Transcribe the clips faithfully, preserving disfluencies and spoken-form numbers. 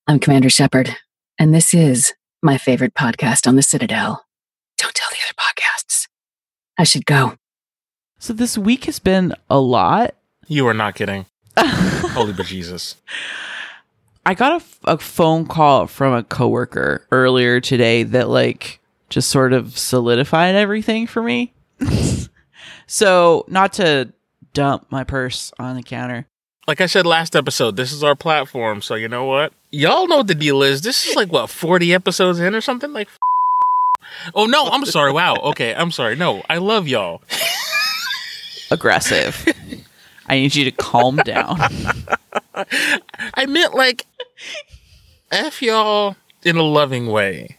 I'm Commander Shepard, and this is my favorite podcast on the Citadel. Don't tell the other podcasts. I should go. So this week has been a lot. You are not kidding. Holy bejesus. I got a, f- a phone call from a coworker earlier today that like just sort of solidified everything for me. So not to dump my purse on the counter. Like I said last episode, this is our platform. So you know what? Y'all know what the deal is. This is like, what, forty episodes in or something? Like, f- oh, no, I'm sorry. Wow. Okay, I'm sorry. No, I love y'all. Aggressive. I need you to calm down. I meant like, F y'all in a loving way.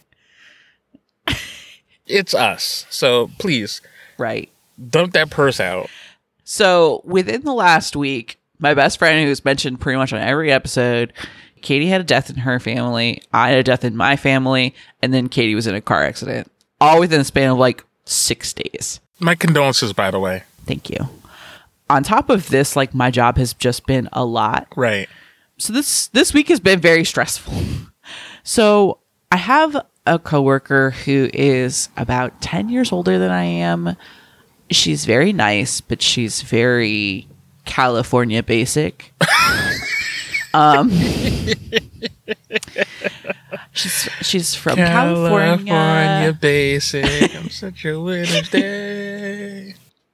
It's us. So please. Right. Dump that purse out. So within the last week, my best friend, who's mentioned pretty much on every episode, Katie had a death in her family. I had a death in my family. And then Katie was in a car accident. All within a span of like six days. My condolences, by the way. Thank you. On top of this, like my job has just been a lot. Right. So this this week has been very stressful. So I have a coworker who is about ten years older than I am. She's very nice, but she's very California basic. um, she's she's from California. California basic. I'm such a winner's day.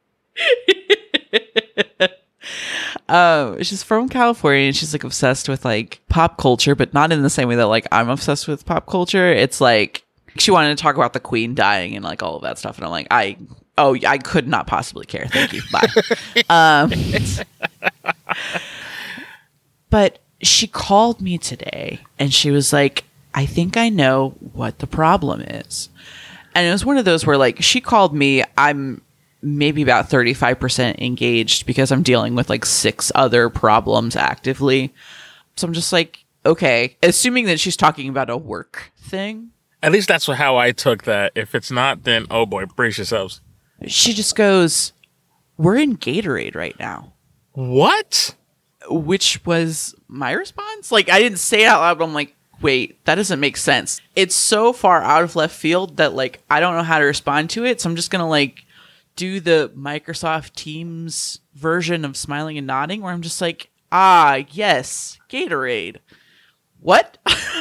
Um, she's from California and she's like obsessed with like pop culture, but not in the same way that like I'm obsessed with pop culture. It's like she wanted to talk about the Queen dying and like all of that stuff, and I'm like, I oh I could not possibly care. Thank you. Bye. um, but she called me today and she was like, I think I know what the problem is. And it was one of those where like she called me, I'm maybe about thirty-five percent engaged because I'm dealing with like six other problems actively. So I'm just like, okay, assuming that she's talking about a work thing. At least that's how I took that. If it's not, then oh boy, brace yourselves. She just goes, we're in Gatorade right now. What? Which was my response. Like I didn't say it out loud, but I'm like, wait, that doesn't make sense. It's so far out of left field that like I don't know how to respond to it. So I'm just going to like do the Microsoft Teams version of smiling and nodding where I'm just like, ah, yes, Gatorade. What?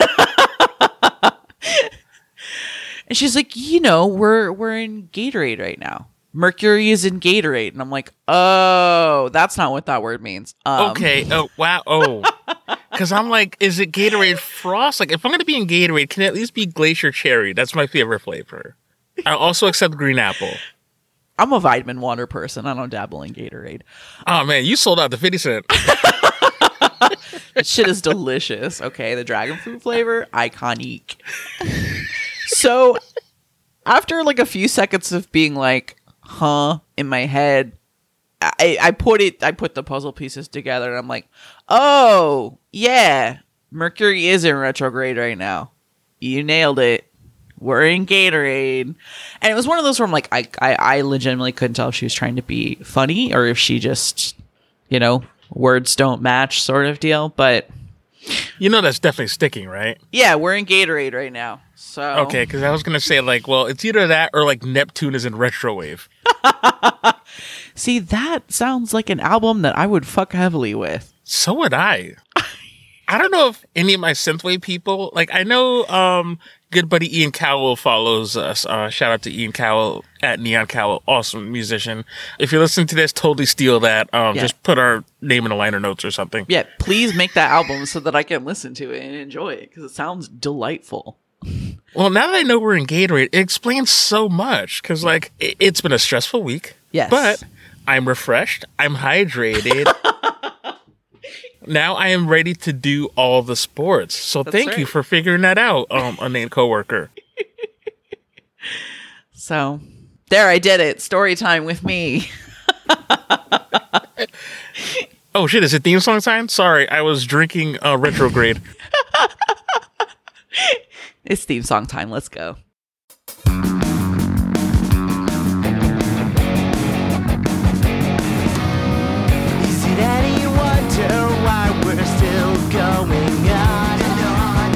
And she's like, you know, we're we're in Gatorade right now. Mercury is in Gatorade. And I'm like, oh, that's not what that word means. Um, okay. Oh, wow. Oh. Because I'm like, is it Gatorade Frost? Like, if I'm going to be in Gatorade, can it at least be Glacier Cherry? That's my favorite flavor. I also accept Green Apple. I'm a vitamin water person. I don't dabble in Gatorade. Oh, man, you sold out the fifty cent. That shit is delicious. Okay, the dragon fruit flavor, iconic. So, after like a few seconds of being like, huh, in my head, I, I put it, I put the puzzle pieces together and I'm like, oh, yeah, Mercury is in retrograde right now. You nailed it. We're in Gatorade. And it was one of those where I'm like, I, I, I legitimately couldn't tell if she was trying to be funny or if she just, you know, words don't match sort of deal. But you know, that's definitely sticking, right? Yeah, we're in Gatorade right now. So okay, because I was going to say like, well, it's either that or like Neptune is in retrowave. See, that sounds like an album that I would fuck heavily with. So would I. I don't know if any of my synthwave people, like I know um, good buddy Ian Cowell follows us. Uh, shout out to Ian Cowell at Neon Cowell, awesome musician. If you're listening to this, totally steal that. Um, yeah. Just put our name in the liner notes or something. Yeah, please make that album so that I can listen to it and enjoy it because it sounds delightful. Well, now that I know we're in Gatorade, it explains so much because like it- it's been a stressful week. Yes. But I'm refreshed. I'm hydrated. Now I am ready to do all the sports. So That's thank right. you for figuring that out, um, unnamed coworker. So there, I did it. Story time with me. Oh shit, is it theme song time? Sorry, I was drinking uh, retrograde. It's theme song time. Let's go. Is it any wonder why we're still going on and on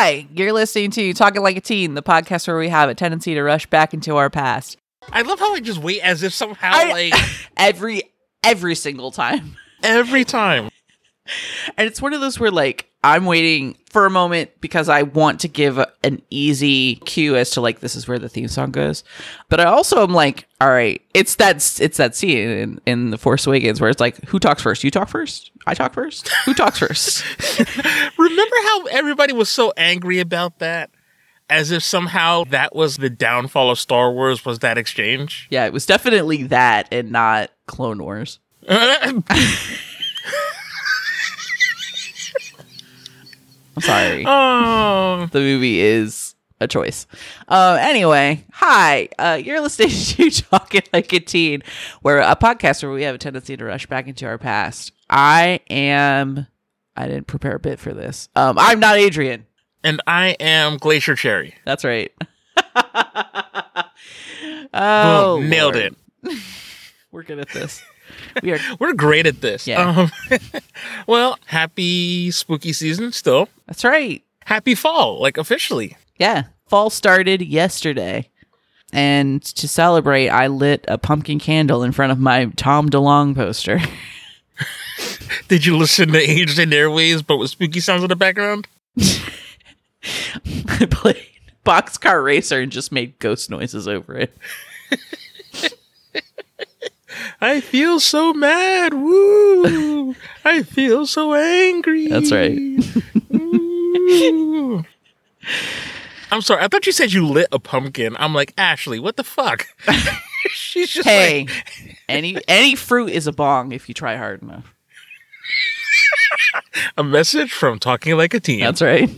Hi, you're listening to Talking Like a Teen, the podcast where we have a tendency to rush back into our past. I love how I just wait as if somehow, I, like... every, every single time. Every time. And it's one of those where, like, I'm waiting for a moment because I want to give a, an easy cue as to, like, this is where the theme song goes. But I also am like, all right, it's that it's that scene in, in The Force Awakens where it's like, who talks first? You talk first? I talk first? Who talks first? Remember how everybody was so angry about that? As if somehow that was the downfall of Star Wars, was that exchange? Yeah, it was definitely that and not Clone Wars. I'm sorry. Oh. The movie is a choice. Uh, anyway, hi. Uh, you're listening to Talking Like a Teen, where a podcast where we have a tendency to rush back into our past. I am... I didn't prepare a bit for this. Um, I'm not Adrian. And I am Glacier Cherry. That's right. Oh, Boom, nailed Lord. it. We're good at this. We are. We're great at this. Yeah. Um, well, happy spooky season still. That's right. Happy fall, like officially. Yeah. Fall started yesterday. And to celebrate, I lit a pumpkin candle in front of my Tom DeLonge poster. Did you listen to Aged in Airways, but with spooky sounds in the background? I played Boxcar Racer and just made ghost noises over it. I feel so mad. Woo! I feel so angry. That's right. Ooh. I'm sorry. I thought you said you lit a pumpkin. I'm like, Ashley, what the fuck? She's just Hey, like... any any fruit is a bong if you try hard enough. A message from Talking Like a Teen. That's right.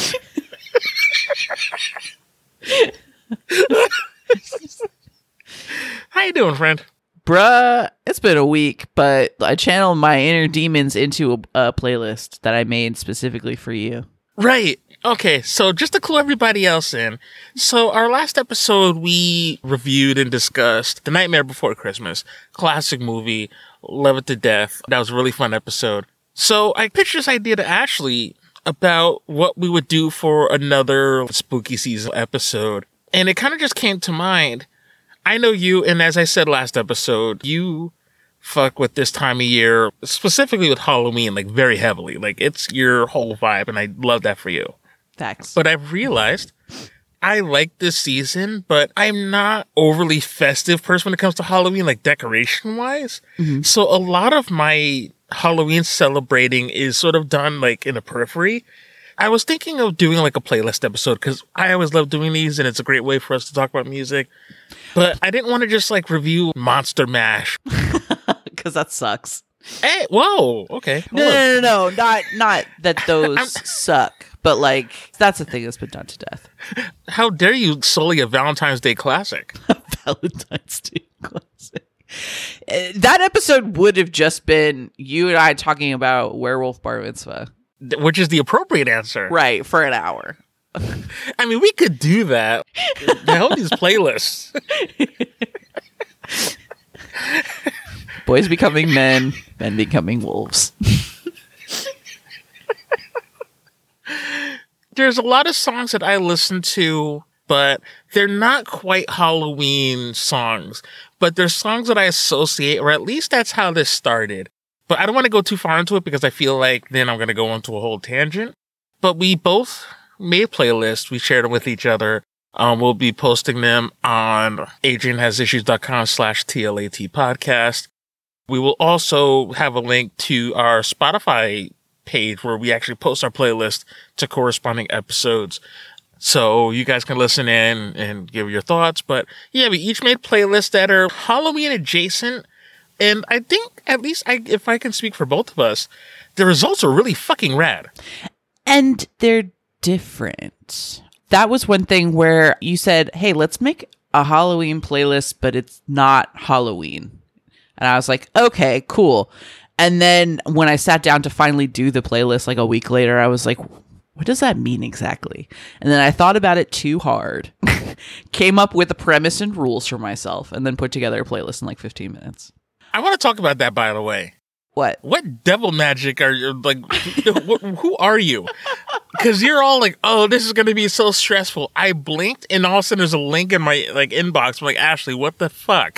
How you doing, friend? Bruh, it's been a week, but I channeled my inner demons into a, a playlist that I made specifically for you. Right. Okay, so just to clue everybody else in, so our last episode we reviewed and discussed The Nightmare Before Christmas, classic movie, love it to death. That was a really fun episode. So I pitched this idea to Ashley about what we would do for another spooky season episode, and it kind of just came to mind. I know you, and as I said last episode, you fuck with this time of year, specifically with Halloween, like very heavily. Like it's your whole vibe, and I love that for you. Thanks. But I've realized I like this season, but I'm not overly festive person when it comes to Halloween, like decoration wise. Mm-hmm. So a lot of my Halloween celebrating is sort of done like in the periphery. I was thinking of doing like a playlist episode because I always love doing these and it's a great way for us to talk about music. But I didn't want to just like review Monster Mash. Because that sucks. Hey, whoa, okay. No, no, no, no, not not that those suck, but like that's a thing that's been done to death. How dare you sully a Valentine's Day classic? Valentine's Day classic. Uh, That episode would have just been you and I talking about Werewolf Bar Mitzvah. Which is the appropriate answer. Right, for an hour. I mean, we could do that. The hell these playlists. Boys becoming men, men becoming wolves. There's a lot of songs that I listen to, but they're not quite Halloween songs. But they're songs that I associate, or at least that's how this started. But I don't want to go too far into it because I feel like then I'm going to go into a whole tangent. But we both made playlists. We shared them with each other. Um, we'll be posting them on adrianhasissues.com slash TLAT podcast. We will also have a link to our Spotify page where we actually post our playlist to corresponding episodes. So you guys can listen in and give your thoughts. But yeah, we each made playlists that are Halloween adjacent. And I think, at least I, if I can speak for both of us, the results are really fucking rad. And they're different. That was one thing where you said, hey, let's make a Halloween playlist, but it's not Halloween. And I was like, okay, cool. And then when I sat down to finally do the playlist like a week later, I was like, what does that mean exactly? And then I thought about it too hard, came up with a premise and rules for myself, and then put together a playlist in like fifteen minutes. I want to talk about that, by the way. What? What devil magic are you, like, who, who are you? Because you're all like, oh, this is going to be so stressful. I blinked, and all of a sudden there's a link in my like inbox. I'm like, Ashley, what the fuck?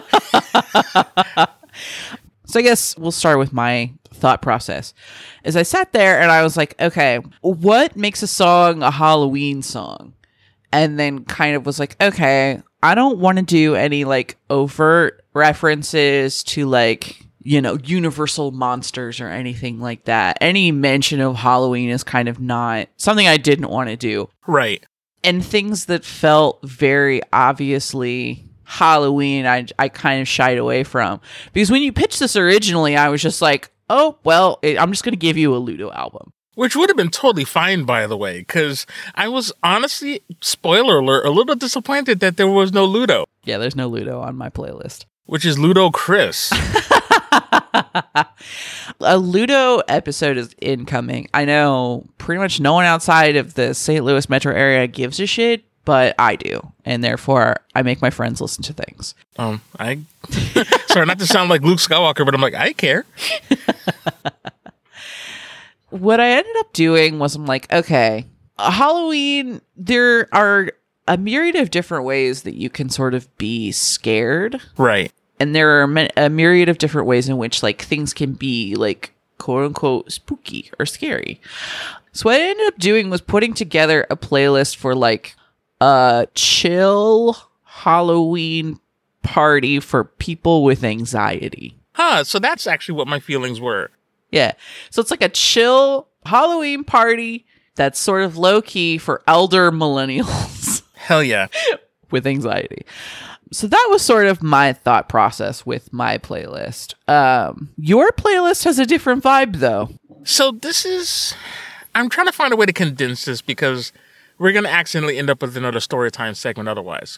So I guess we'll start with my thought process. As I sat there and I was like, okay, what makes a song a Halloween song? And then kind of was like, okay, I don't want to do any like overt references to like, you know, Universal monsters or anything like that. Any mention of Halloween is kind of not something I didn't want to do. Right. And things that felt very obviously Halloween, I, I kind of shied away from. Because when you pitched this originally, I was just like, oh, well, it, I'm just going to give you a Ludo album. Which would have been totally fine, by the way, because I was honestly, spoiler alert, a little disappointed that there was no Ludo. Yeah, there's no Ludo on my playlist. Which is Ludo Chris. A Ludo episode is incoming. I know pretty much no one outside of the Saint Louis metro area gives a shit, but I do. And therefore, I make my friends listen to things. Um, I... Sorry, not to sound like Luke Skywalker, but I'm like, I care. What I ended up doing was I'm like, okay, Halloween, there are a myriad of different ways that you can sort of be scared. Right. And there are a myriad of different ways in which like things can be like quote unquote spooky or scary. So what I ended up doing was putting together a playlist for like a chill Halloween party for people with anxiety. Huh, so that's actually what my feelings were. Yeah. So it's like a chill Halloween party that's sort of low key for elder millennials. Hell yeah. With anxiety. So that was sort of my thought process with my playlist. Um, your playlist has a different vibe though. So this is, I'm trying to find a way to condense this because we're going to accidentally end up with another story time segment otherwise.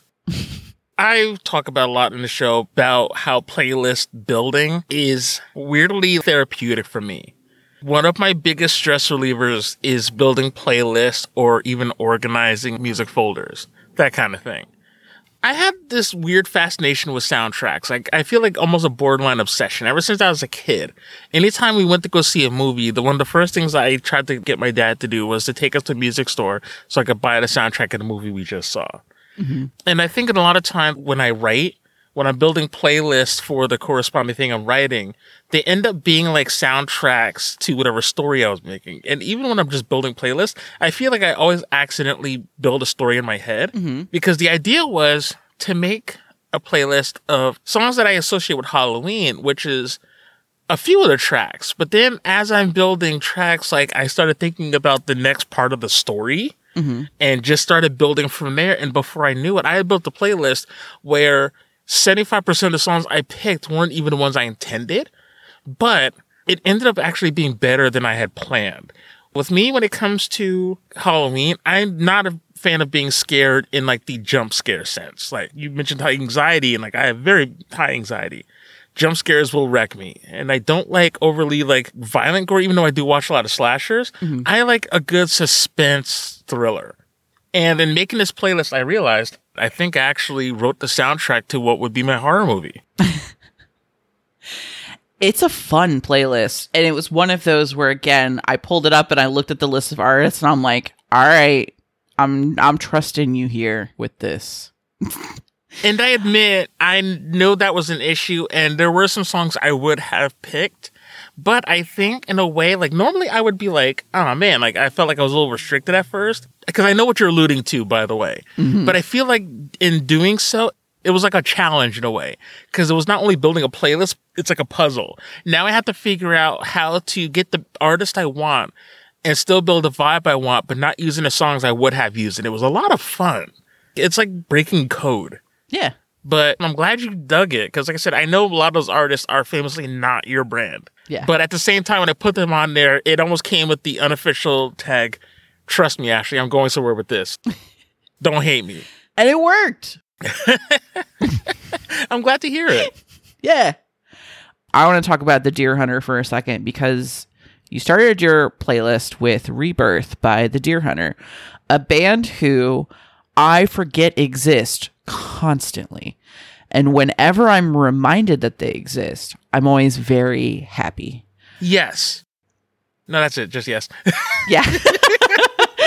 I talk about a lot in the show about how playlist building is weirdly therapeutic for me. One of my biggest stress relievers is building playlists or even organizing music folders, that kind of thing. I had this weird fascination with soundtracks. Like, I feel like almost a borderline obsession ever since I was a kid. Anytime we went to go see a movie, the one of the first things I tried to get my dad to do was to take us to a music store so I could buy the soundtrack of the movie we just saw. Mm-hmm. And I think in a lot of time when I write, when I'm building playlists for the corresponding thing I'm writing, they end up being like soundtracks to whatever story I was making. And even when I'm just building playlists, I feel like I always accidentally build a story in my head mm-hmm. because the idea was to make a playlist of songs that I associate with Halloween, which is a few of the tracks. But then as I'm building tracks, like I started thinking about the next part of the story. Mm-hmm. And just started building from there. And before I knew it, I had built a playlist where seventy-five percent of the songs I picked weren't even the ones I intended, but it ended up actually being better than I had planned. With me, when it comes to Halloween, I'm not a fan of being scared in like the jump scare sense. Like you mentioned high anxiety, and like I have very high anxiety. Jump scares will wreck me. And I don't like overly like violent gore, even though I do watch a lot of slashers. Mm-hmm. I like a good suspense thriller. And in making this playlist, I realized I think I actually wrote the soundtrack to what would be my horror movie. It's a fun playlist. And it was one of those where, again, I pulled it up and I looked at the list of artists and I'm like, all right, I'm I'm trusting you here with this. And I admit, I know that was an issue, and there were some songs I would have picked, but I think in a way, like normally I would be like, oh man, like I felt like I was a little restricted at first, because I know what you're alluding to, by the way. Mm-hmm. But I feel like in doing so, it was like a challenge in a way, because it was not only building a playlist, it's like a puzzle. Now I have to figure out how to get the artist I want and still build the vibe I want, but not using the songs I would have used. And it was a lot of fun. It's like breaking code. Yeah. But I'm glad you dug it, because like I said, I know a lot of those artists are famously not your brand. Yeah. But at the same time, when I put them on there, it almost came with the unofficial tag, trust me, Ashley, I'm going somewhere with this. Don't hate me. And it worked. I'm glad to hear it. Yeah. I want to talk about the Deer Hunter for a second, because you started your playlist with Rebirth by the Deer Hunter, a band who I forget exist constantly. And whenever I'm reminded that they exist, I'm always very happy. Yes. No, that's it. Just yes. Yeah.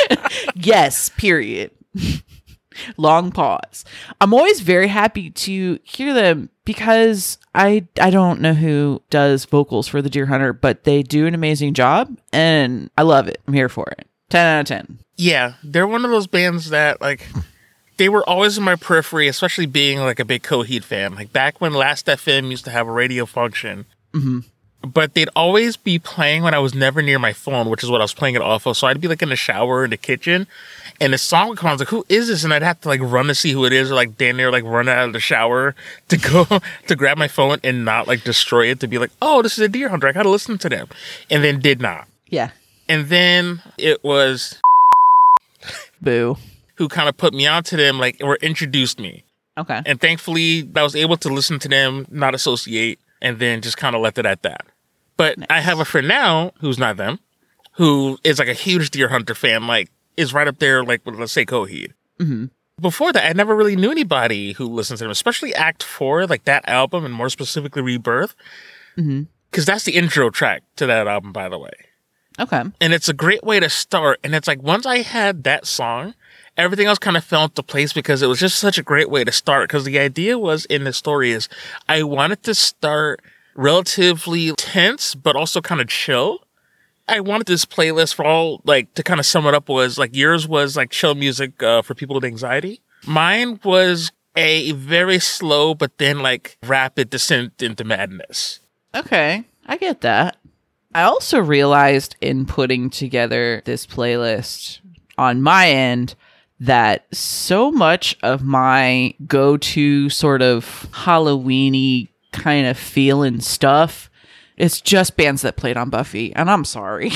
Yes, period. Long pause. I'm always very happy to hear them because I I don't know who does vocals for the Deer Hunter, but they do an amazing job and I love it. I'm here for it. ten out of ten. Yeah, they're one of those bands that, like, they were always in my periphery, especially being, like, a big Coheed fan. Like, back when Last F M used to have a radio function. Mm-hmm. But they'd always be playing when I was never near my phone, which is what I was playing it off of. So I'd be, like, in the shower or in the kitchen, and the song would come on. I was like, who is this? And I'd have to, like, run to see who it is, or, like, damn near, like, run out of the shower to go to grab my phone and not, like, destroy it, to be like, oh, this is a Deer Hunter. I gotta listen to them. And then did not. Yeah. And then it was... Boo. Who kind of put me onto them, like, or introduced me. Okay. And thankfully, I was able to listen to them, not associate, and then just kind of left it at that. But nice. I have a friend now who's not them, who is like a huge Deer Hunter fan, like, is right up there, like, with, let's say, Coheed. Mm-hmm. Before that, I never really knew anybody who listened to them, especially Act four, like that album, and more specifically Rebirth. Because mm-hmm. that's the intro track to that album, by the way. Okay. And it's a great way to start. And it's like, once I had that song, everything else kind of fell into place because it was just such a great way to start. Because the idea was in the story is I wanted to start relatively tense, but also kind of chill. I wanted this playlist for all, like, to kind of sum it up was, like, yours was, like, chill music uh, for people with anxiety. Mine was a very slow, but then, like, rapid descent into madness. Okay. I get that. I also realized in putting together this playlist on my end that so much of my go-to sort of Halloween-y kind of feeling stuff, it's just bands that played on Buffy, and I'm sorry.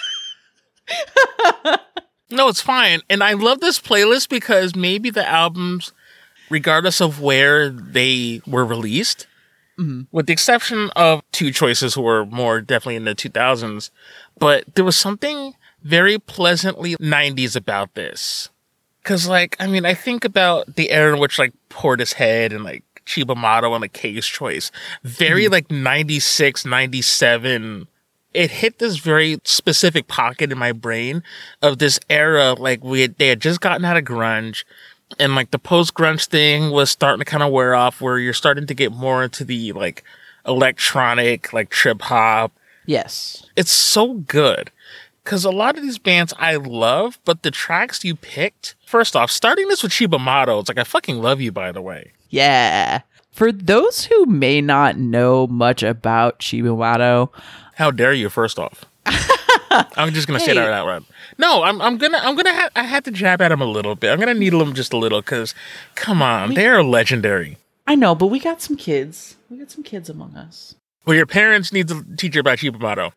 No, it's fine. And I love this playlist because maybe the albums, regardless of where they were released, mm-hmm. with the exception of two choices who were more definitely in the two thousands, but there was something very pleasantly nineties about this. Because, like, I mean, I think about the era in which, like, Portishead and, like, Chiba Motto and, like, K's Choice. Very, mm-hmm. like, ninety-six, ninety-seven. It hit this very specific pocket in my brain of this era, like, we had, they had just gotten out of grunge. And, like, the post-grunge thing was starting to kind of wear off, where you're starting to get more into the, like, electronic, like, trip-hop. Yes. It's so good. Because a lot of these bands I love, but the tracks you picked, first off, starting this with Chiba Motto, it's like, I fucking love you, by the way. Yeah. For those who may not know much about Chiba Motto, how dare you, first off? I'm just gonna hey. say that out loud. No, I'm I'm gonna I'm gonna ha- I had to jab at him a little bit. I'm gonna needle him just a little because, come on, we, they're legendary. I know, but we got some kids. We got some kids among us. Well, your parents need to teach you about Chiba Motto.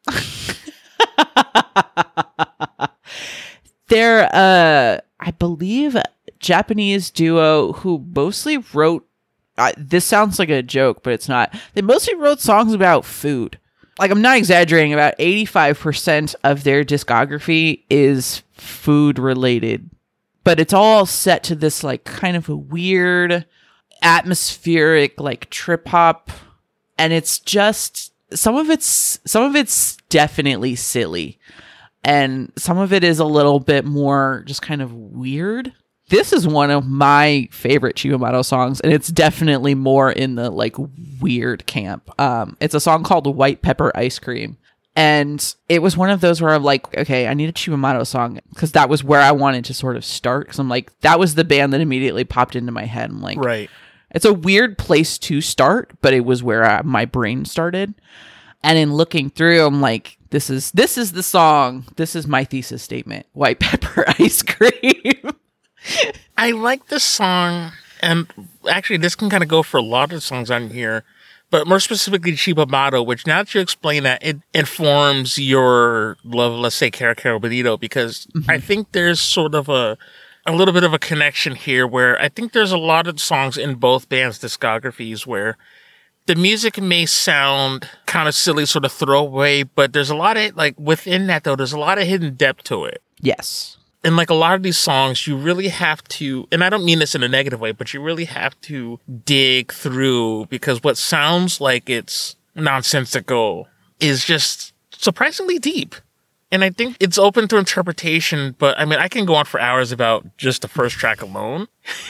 They're, uh, I believe, a Japanese duo who mostly wrote. Uh, this sounds like a joke, but it's not. They mostly wrote songs about food. Like, I'm not exaggerating, about eighty-five percent of their discography is food related. But it's all set to this, like, kind of a weird, atmospheric, like, trip hop. And it's just, some of it's, some of it's definitely silly. And some of it is a little bit more just kind of weird. This is one of my favorite Chiba Motto songs, and it's definitely more in the, like, weird camp. Um, it's a song called White Pepper Ice Cream. And it was one of those where I'm like, okay, I need a Chiba Motto song, because that was where I wanted to sort of start. Because I'm like, that was the band that immediately popped into my head. I'm like, right. It's a weird place to start, but it was where I, my brain started. And in looking through, I'm like, this is this is the song. This is my thesis statement. White Pepper Ice Cream. I like this song, and actually this can kind of go for a lot of songs on here, but more specifically Chiba Motto, which now that you explain that, it informs your love, let's say, Cara Cara Bonito, because mm-hmm. I think there's sort of a a little bit of a connection here where I think there's a lot of songs in both bands' discographies where the music may sound kind of silly, sort of throwaway, but there's a lot of, like, within that, though, there's a lot of hidden depth to it. Yes. And, like, a lot of these songs, you really have to, and I don't mean this in a negative way, but you really have to dig through, because what sounds like it's nonsensical is just surprisingly deep. And I think it's open to interpretation, but I mean, I can go on for hours about just the first track alone.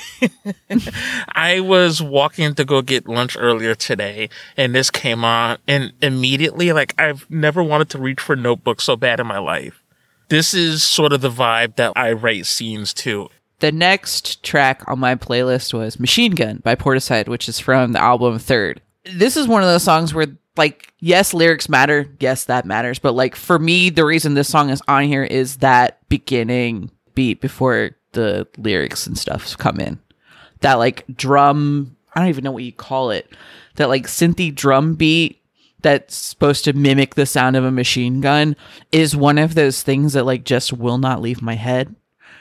I was walking to go get lunch earlier today, and this came on, and immediately, like, I've never wanted to reach for a notebook so bad in my life. This is sort of the vibe that I write scenes to. The next track on my playlist was Machine Gun by Portishead, which is from the album Third. This is one of those songs where, like, yes, lyrics matter. Yes, that matters. But, like, for me, the reason this song is on here is that beginning beat before the lyrics and stuff come in. That, like, drum, I don't even know what you call it. That, like, synthy drum beat that's supposed to mimic the sound of a machine gun is one of those things that, like, just will not leave my head.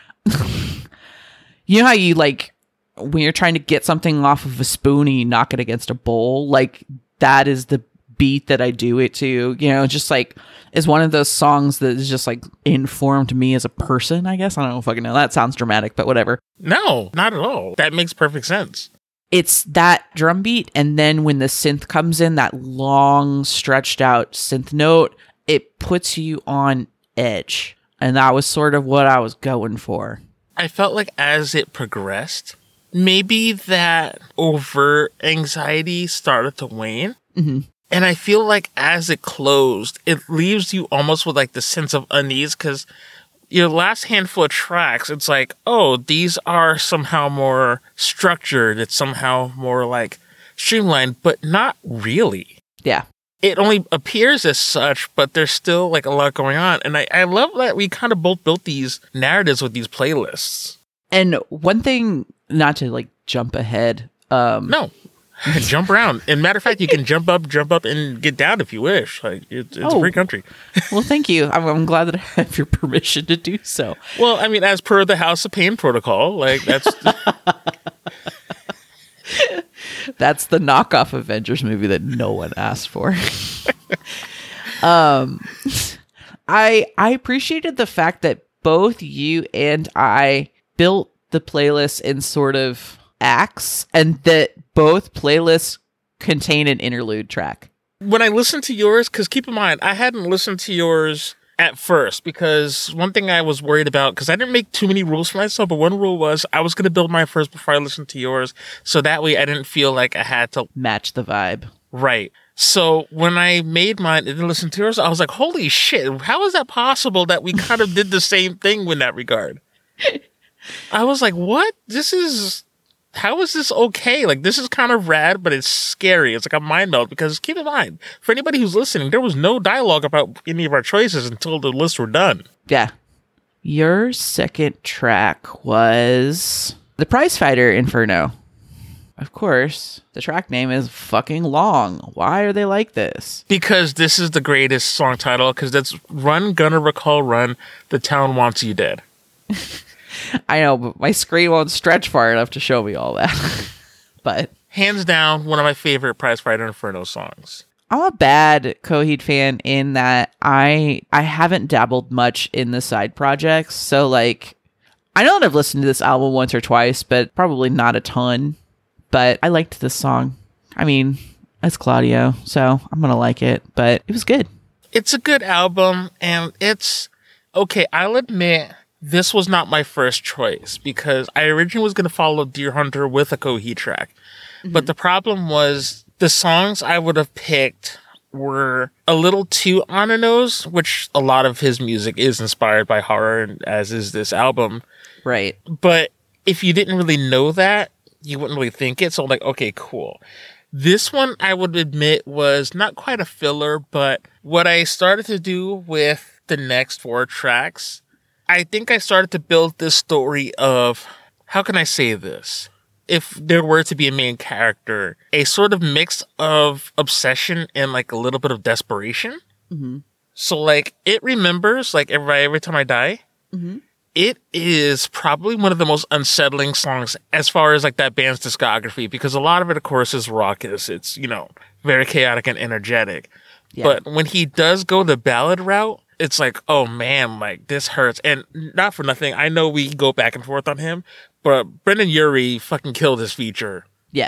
You know how you, like, when you're trying to get something off of a spoon and you knock it against a bowl? Like, that is the beat that I do it to, you know, just like is one of those songs that is just like informed me as a person, I guess. I don't know if I can know. That sounds dramatic, but whatever. No, not at all. That makes perfect sense. It's that drum beat, and then when the synth comes in, that long stretched out synth note, it puts you on edge. And that was sort of what I was going for. I felt like as it progressed, maybe that overt anxiety started to wane. Mm-hmm. And I feel like as it closed, it leaves you almost with like the sense of unease, because your last handful of tracks, it's like, oh, these are somehow more structured. It's somehow more like streamlined, but not really. Yeah. It only appears as such, but there's still like a lot going on. And I, I love that we kind of both built these narratives with these playlists. And one thing, not to like jump ahead. Um, no. You can jump around. And matter of fact, you can jump up, jump up, and get down if you wish. Like it, it's oh. a free country. Well, thank you. I'm, I'm glad that I have your permission to do so. Well, I mean, as per the House of Pain protocol, like that's that's the knockoff Avengers movie that no one asked for. um, I I appreciated the fact that both you and I built the playlist in sort of acts, and that both playlists contain an interlude track. When I listened to yours, because keep in mind, I hadn't listened to yours at first, because one thing I was worried about, because I didn't make too many rules for myself, but one rule was I was going to build mine first before I listened to yours, so that way I didn't feel like I had to match the vibe. Right. So when I made mine and then listened to yours, I was like, holy shit, how is that possible that we kind of did the same thing in that regard? I was like, what? This is... How is this okay? Like, this is kind of rad, but it's scary. It's like a mind melt, because keep in mind, for anybody who's listening, there was no dialogue about any of our choices until the lists were done. Yeah. Your second track was The Prize Fighter Inferno. Of course, the track name is fucking long. Why are they like this? Because this is the greatest song title, because that's Run, Gonna Recall Run, The Town Wants You Dead. I know, but my screen won't stretch far enough to show me all that. But hands down, one of my favorite Prize Fighter Inferno songs. I'm a bad Coheed fan in that I I haven't dabbled much in the side projects. So, like, I know that I've listened to this album once or twice, but probably not a ton. But I liked this song. I mean, it's Claudio, so I'm going to like it. But it was good. It's a good album, and it's... Okay, I'll admit... This was not my first choice, because I originally was going to follow Deer Hunter with a Coheed track. Mm-hmm. But the problem was the songs I would have picked were a little too on the nose, which a lot of his music is inspired by horror, as is this album. Right. But if you didn't really know that, you wouldn't really think it. So I'm like, okay, cool. This one, I would admit, was not quite a filler, but what I started to do with the next four tracks... I think I started to build this story of, how can I say this? If there were to be a main character, a sort of mix of obsession and like a little bit of desperation. Mm-hmm. So like it remembers like every, every time I die. Mm-hmm. It is probably one of the most unsettling songs as far as like that band's discography, because a lot of it, of course, is raucous. It's, you know, very chaotic and energetic. Yeah. But when he does go the ballad route, it's like, oh man, like this hurts. And not for nothing, I know we go back and forth on him, but Brendan Urie fucking killed his feature. Yes.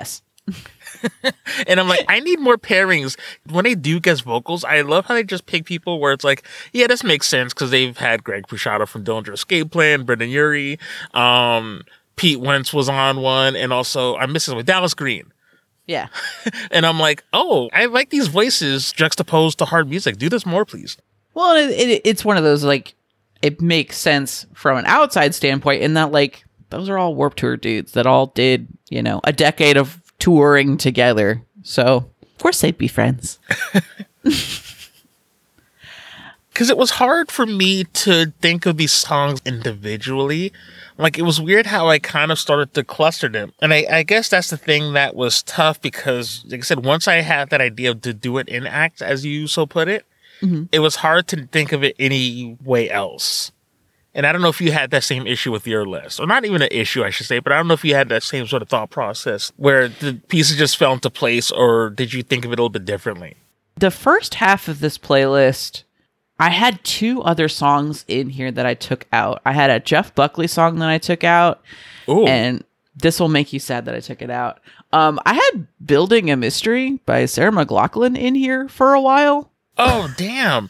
And I'm like, I need more pairings. When they do guest vocals, I love how they just pick people where it's like, yeah, this makes sense because they've had Greg Puciato from Dillinger Escape Plan, Brendan Urie, um, Pete Wentz was on one, and also I'm missing with Dallas Green. Yeah. And I'm like, oh, I like these voices juxtaposed to hard music. Do this more, please. Well, it, it, it's one of those, like, it makes sense from an outside standpoint in that, like, those are all Warped Tour dudes that all did, you know, a decade of touring together. So, of course, they'd be friends. Because it was hard for me to think of these songs individually. Like, it was weird how I kind of started to cluster them. And I, I guess that's the thing that was tough because, like I said, once I had that idea to do it in acts, as you so put it, mm-hmm. it was hard to think of it any way else. And I don't know if you had that same issue with your list. Or not even an issue, I should say, but I don't know if you had that same sort of thought process where the pieces just fell into place, or did you think of it a little bit differently? The first half of this playlist, I had two other songs in here that I took out. I had a Jeff Buckley song that I took out. Ooh. And this will make you sad that I took it out. Um, I had Building a Mystery by Sarah McLachlan in here for a while. Oh, damn.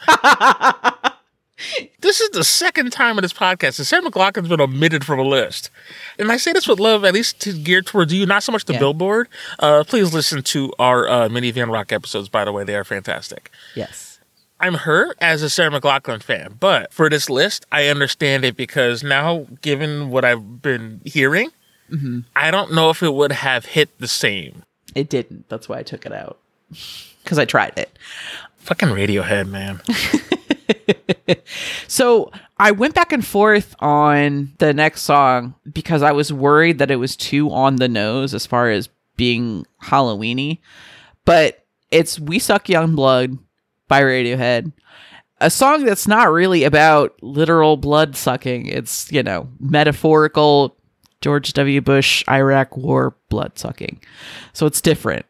This is the second time in this podcast that Sarah McLachlan's been omitted from a list. And I say this with love, at least to geared towards you, not so much the yeah. Billboard. Uh, please listen to our uh, Minivan Rock episodes, by the way. They are fantastic. Yes. I'm hurt as a Sarah McLachlan fan, but for this list, I understand it because now, given what I've been hearing, mm-hmm. I don't know if it would have hit the same. It didn't. That's why I took it out. Because I tried it. Fucking Radiohead, man. So I went back and forth on the next song because I was worried that it was too on the nose as far as being Halloween-y. But it's We Suck Young Blood by Radiohead. A song that's not really about literal blood sucking. It's, you know, metaphorical George W. Bush, Iraq War blood sucking. So it's different.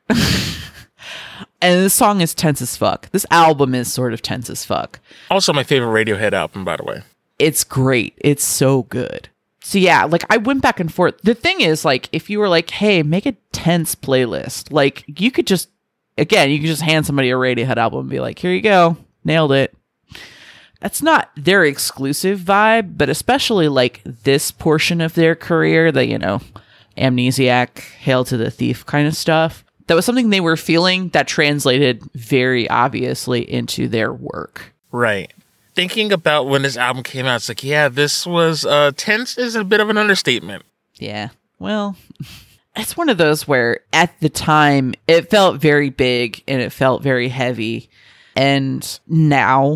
And this song is tense as fuck. This album is sort of tense as fuck. Also my favorite Radiohead album, by the way. It's great. It's so good. So yeah, like I went back and forth. The thing is, like, if you were like, hey, make a tense playlist, like you could just, again, you could just hand somebody a Radiohead album and be like, here you go. Nailed it. That's not their exclusive vibe, but especially like this portion of their career, the, you know, Amnesiac, Hail to the Thief kind of stuff. That was something they were feeling that translated very obviously into their work. Right. Thinking about when this album came out, it's like, yeah, this was uh, tense is a bit of an understatement. Yeah. Well, it's one of those where at the time it felt very big and it felt very heavy. And now,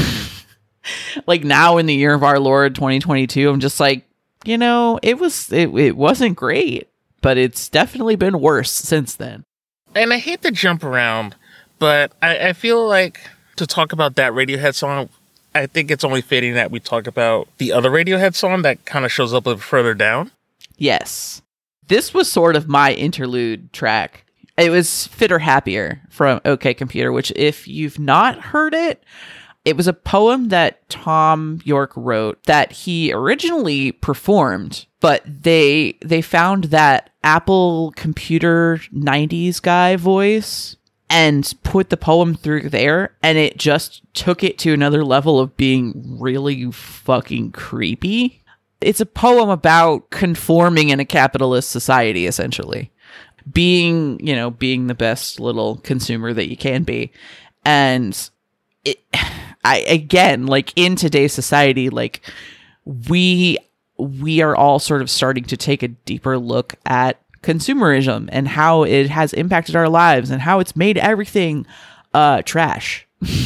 like now in the year of our Lord twenty twenty-two, I'm just like, you know, it was it, it wasn't great, but it's definitely been worse since then. And I hate to jump around, but I, I feel like to talk about that Radiohead song, I think it's only fitting that we talk about the other Radiohead song that kind of shows up a little further down. Yes. This was sort of my interlude track. It was Fitter Happier from OK Computer, which if you've not heard it, it was a poem that Tom York wrote that he originally performed, but they they found that Apple Computer nineties guy voice and put the poem through there, and it just took it to another level of being really fucking creepy. It's a poem about conforming in a capitalist society, essentially. Being, you know, being the best little consumer that you can be. And it, I, again, like in today's society, like we, we are all sort of starting to take a deeper look at consumerism and how it has impacted our lives and how it's made everything uh, trash.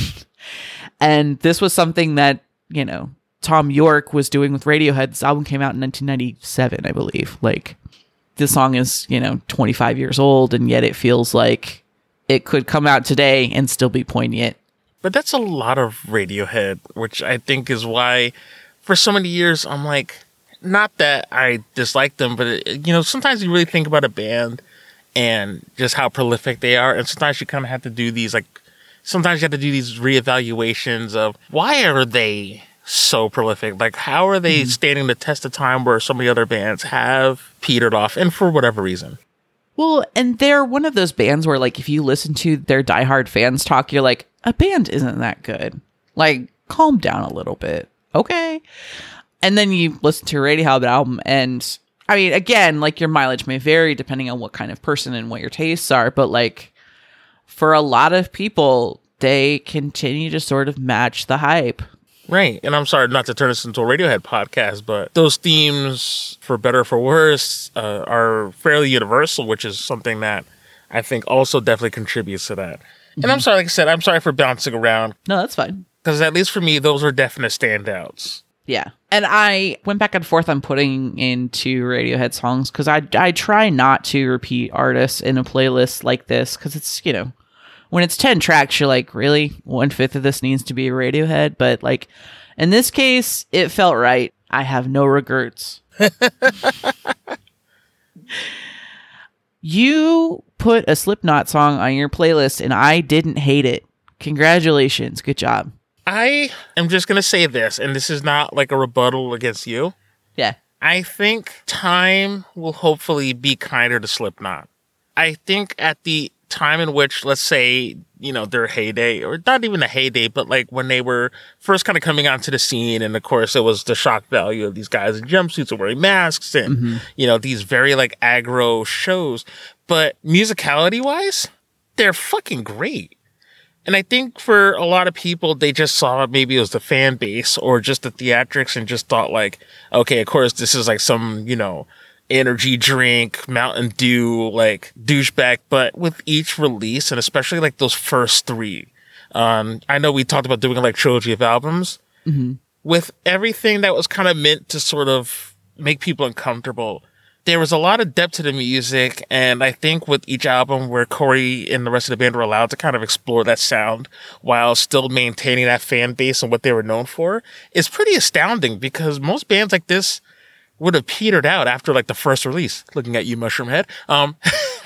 And this was something that, you know, Tom York was doing with Radiohead. This album came out in nineteen ninety-seven, I believe. Like, this song is, you know, twenty-five years old, and yet it feels like it could come out today and still be poignant. But that's a lot of Radiohead, which I think is why for so many years I'm like, not that I dislike them, but, it, you know, sometimes you really think about a band and just how prolific they are. And sometimes you kind of have to do these, like, sometimes you have to do these reevaluations of why are they so prolific? Like, how are they mm-hmm. standing the test of time where so many other bands have petered off, and for whatever reason? Well, and they're one of those bands where, like, if you listen to their diehard fans talk, you're like, a band isn't that good. Like, calm down a little bit. Okay. And then you listen to a Radiohead album, and I mean, again, like, your mileage may vary depending on what kind of person and what your tastes are, but like, for a lot of people, they continue to sort of match the hype. Right. And I'm sorry not to turn this into a Radiohead podcast, but those themes, for better or for worse, uh, are fairly universal, which is something that I think also definitely contributes to that. Mm-hmm. And I'm sorry, like I said, I'm sorry for bouncing around. No, that's fine. Because at least for me, those were definite standouts. Yeah. And I went back and forth on putting into Radiohead songs because I, I try not to repeat artists in a playlist like this because it's, you know, when it's ten tracks, you're like, really? One fifth of this needs to be a Radiohead? But like, in this case, it felt right. I have no regrets. You put a Slipknot song on your playlist and I didn't hate it. Congratulations. Good job. I am just going to say this, and this is not like a rebuttal against you. Yeah. I think time will hopefully be kinder to Slipknot. I think at the time in which, let's say, you know, their heyday, or not even a heyday, but like when they were first kind of coming onto the scene, and of course it was the shock value of these guys in jumpsuits and wearing masks and, mm-hmm. you know, these very like aggro shows. But musicality wise, they're fucking great. And I think for a lot of people, they just saw maybe it was the fan base or just the theatrics and just thought like, okay, of course, this is like some, you know, energy drink, Mountain Dew, like douchebag. But with each release, and especially like those first three, um, I know we talked about doing like trilogy of albums. Mm-hmm. With everything that was kind of meant to sort of make people uncomfortable, there was a lot of depth to the music, and I think with each album where Corey and the rest of the band were allowed to kind of explore that sound while still maintaining that fan base and what they were known for, is pretty astounding because most bands like this would have petered out after like the first release. Looking at you, Mushroom Head. Um,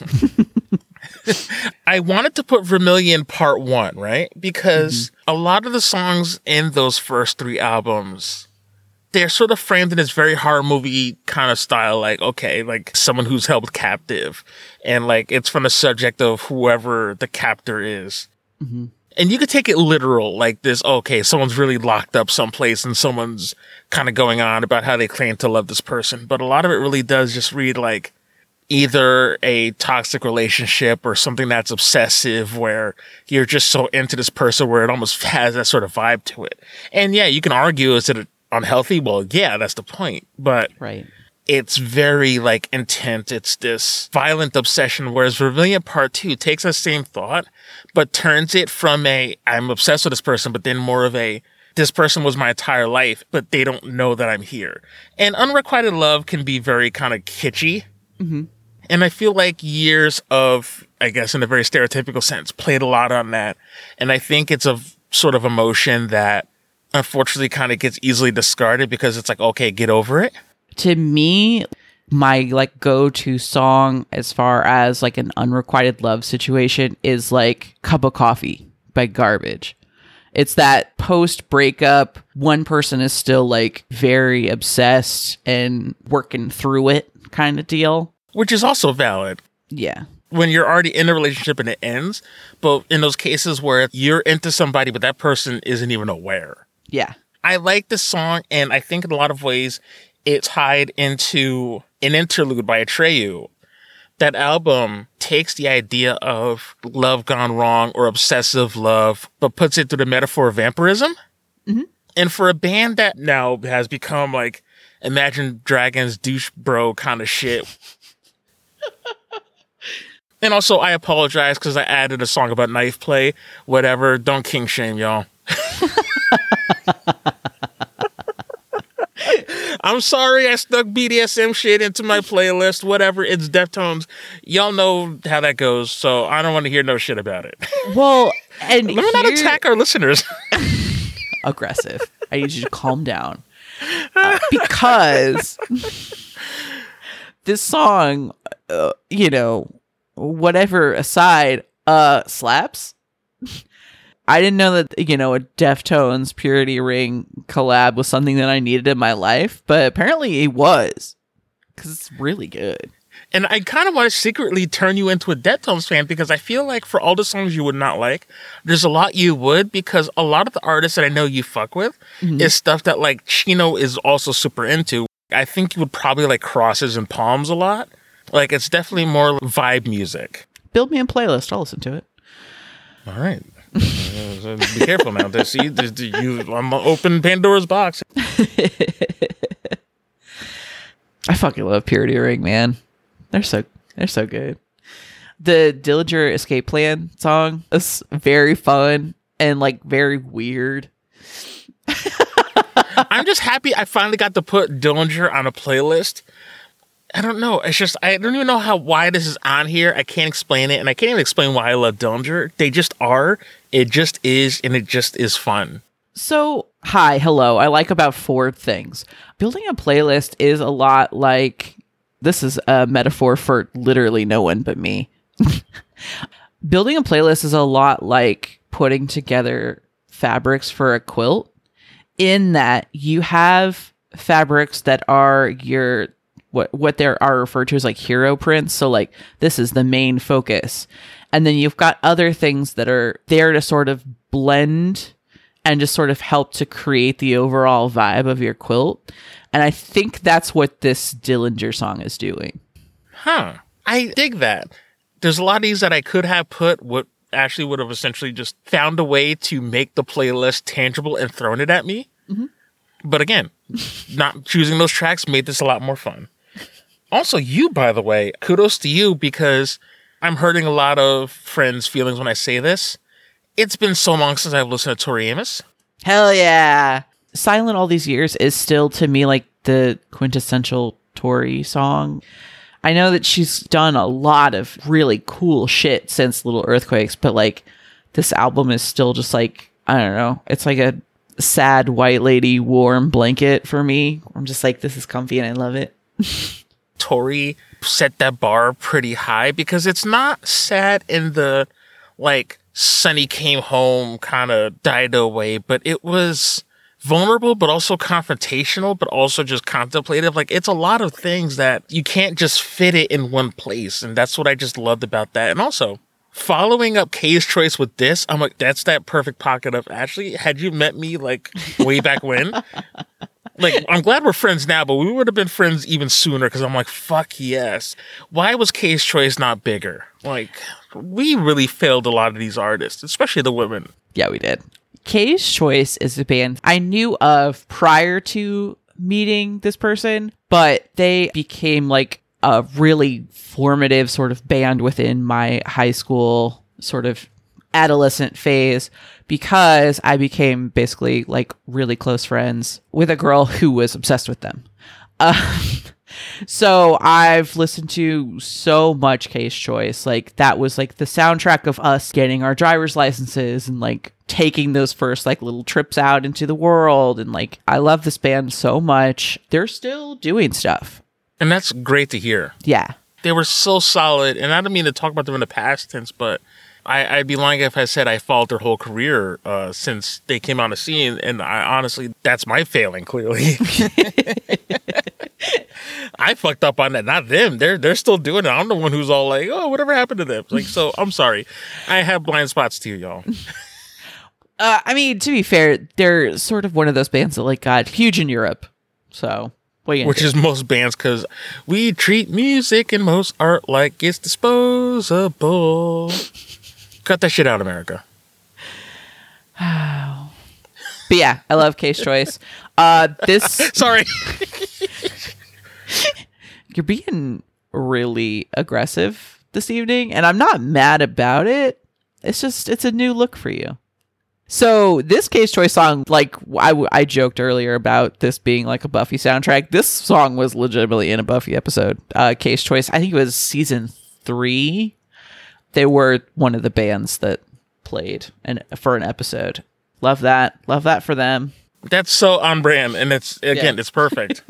I wanted to put Vermilion Part One, right? Because mm-hmm. a lot of the songs in those first three albums, they're sort of framed in this very horror movie kind of style, like, okay, like someone who's held captive. And like, it's from the subject of whoever the captor is. Mm-hmm. And you could take it literal, like this, okay, someone's really locked up someplace and someone's kind of going on about how they claim to love this person. But a lot of it really does just read like either a toxic relationship or something that's obsessive where you're just so into this person where it almost has that sort of vibe to it. And yeah, you can argue, is it a unhealthy? Well, yeah, that's the point. But right. It's very like intense. It's this violent obsession. Whereas Vermilion Part Two takes that same thought, but turns it from a I'm obsessed with this person, but then more of a this person was my entire life, but they don't know that I'm here. And Unrequited Love can be very kind of kitschy. Mm-hmm. And I feel like years of, I guess in a very stereotypical sense, played a lot on that. And I think it's a sort of emotion that unfortunately kind of gets easily discarded because it's like, okay, get over it. To me, my like go-to song as far as like an unrequited love situation is like Cup of Coffee by Garbage. It's that post-breakup, one person is still like very obsessed and working through it kind of deal. Which is also valid. Yeah. When you're already in a relationship and it ends, but in those cases where you're into somebody, but that person isn't even aware. Yeah. I like this song, and I think in a lot of ways it's tied into an interlude by Atreyu. That album takes the idea of love gone wrong or obsessive love, but puts it through the metaphor of vampirism. Mm-hmm. And for a band that now has become like Imagine Dragons douche bro kind of shit. And also, I apologize because I added a song about knife play. Whatever. Don't king shame, y'all. I'm sorry I stuck B D S M shit into my playlist. Whatever. It's Deftones. Y'all know how that goes, so I don't want to hear no shit about it. Well, and let me not attack our listeners. Aggressive. I need you to calm down. Uh, because this song, uh, you know, whatever aside, uh, slaps. I didn't know that, you know, a Deftones Purity Ring collab was something that I needed in my life, but apparently it was, because it's really good. And I kind of want to secretly turn you into a Deftones fan because I feel like for all the songs you would not like, there's a lot you would because a lot of the artists that I know you fuck with mm-hmm. is stuff that like Chino is also super into. I think you would probably like Crosses and Palms a lot. Like it's definitely more vibe music. Build me a playlist. I'll listen to it. All right. uh, be careful now. See, you, I'm open Pandora's box. I fucking love Purity Ring, man. They're so they're so good. The Dillinger Escape Plan song is very fun and like very weird. I'm just happy I finally got to put Dillinger on a playlist. I don't know. It's just I don't even know how why this is on here. I can't explain it, and I can't even explain why I love Dillinger. They just are. It just is, and it just is fun. So, hi, hello. I like about four things. Building a playlist is a lot like, this is a metaphor for literally no one but me. Building a playlist is a lot like putting together fabrics for a quilt, in that you have fabrics that are your, what, what there are referred to as like hero prints. So like, this is the main focus. And then you've got other things that are there to sort of blend and just sort of help to create the overall vibe of your quilt. And I think that's what this Dillinger song is doing. Huh. I dig that. There's a lot of these that I could have put what Ashley would have essentially just found a way to make the playlist tangible and thrown it at me. Mm-hmm. But again, not choosing those tracks made this a lot more fun. Also, you, by the way, kudos to you because I'm hurting a lot of friends' feelings when I say this. It's been so long since I've listened to Tori Amos. Hell yeah. Silent All These Years is still, to me, like the quintessential Tori song. I know that she's done a lot of really cool shit since Little Earthquakes, but like this album is still just like, I don't know. It's like a sad white lady warm blanket for me. I'm just like, this is comfy and I love it. Tori set that bar pretty high because it's not sad in the like Sonny came home kind of died away, but it was vulnerable, but also confrontational, but also just contemplative. Like it's a lot of things that you can't just fit it in one place. And that's what I just loved about that. And also following up Kay's choice with this, I'm like, that's that perfect pocket of actually, had you met me like way back when, like, I'm glad we're friends now, but we would have been friends even sooner because I'm like, fuck yes. Why was Kay's choice not bigger? Like, we really failed a lot of these artists, especially the women. Yeah, we did. Kay's Choice is a band I knew of prior to meeting this person, but they became like a really formative sort of band within my high school sort of adolescent phase because I became basically like really close friends with a girl who was obsessed with them. Uh, so I've listened to so much Kay's Choice. Like that was like the soundtrack of us getting our driver's licenses and like taking those first like little trips out into the world. And like, I love this band so much. They're still doing stuff. And that's great to hear. Yeah. They were so solid. And I don't mean to talk about them in the past tense, but I, I'd be lying if I said I followed their whole career uh, since they came on the scene. And I honestly, that's my failing, clearly. I fucked up on that, not them. They're they're still doing it. I'm the one who's all like, oh, whatever happened to them? Like, so I'm sorry. I have blind spots too, y'all. Uh, I mean, to be fair, they're sort of one of those bands that like got huge in Europe. So, what are you gonna which do? is most bands because we treat music and most art like it's disposable. Cut that shit out, America. But yeah, I love Kay's Choice. Uh, this sorry, you're being really aggressive this evening, and I'm not mad about it. It's just it's a new look for you. So this Kay's Choice song, like I, I joked earlier about this being like a Buffy soundtrack. This song was legitimately in a Buffy episode. Uh, Kay's Choice, I think it was season three. They were one of the bands that played and for an episode. Love that. Love that for them. That's so on brand, and it's again, Yeah. it's perfect.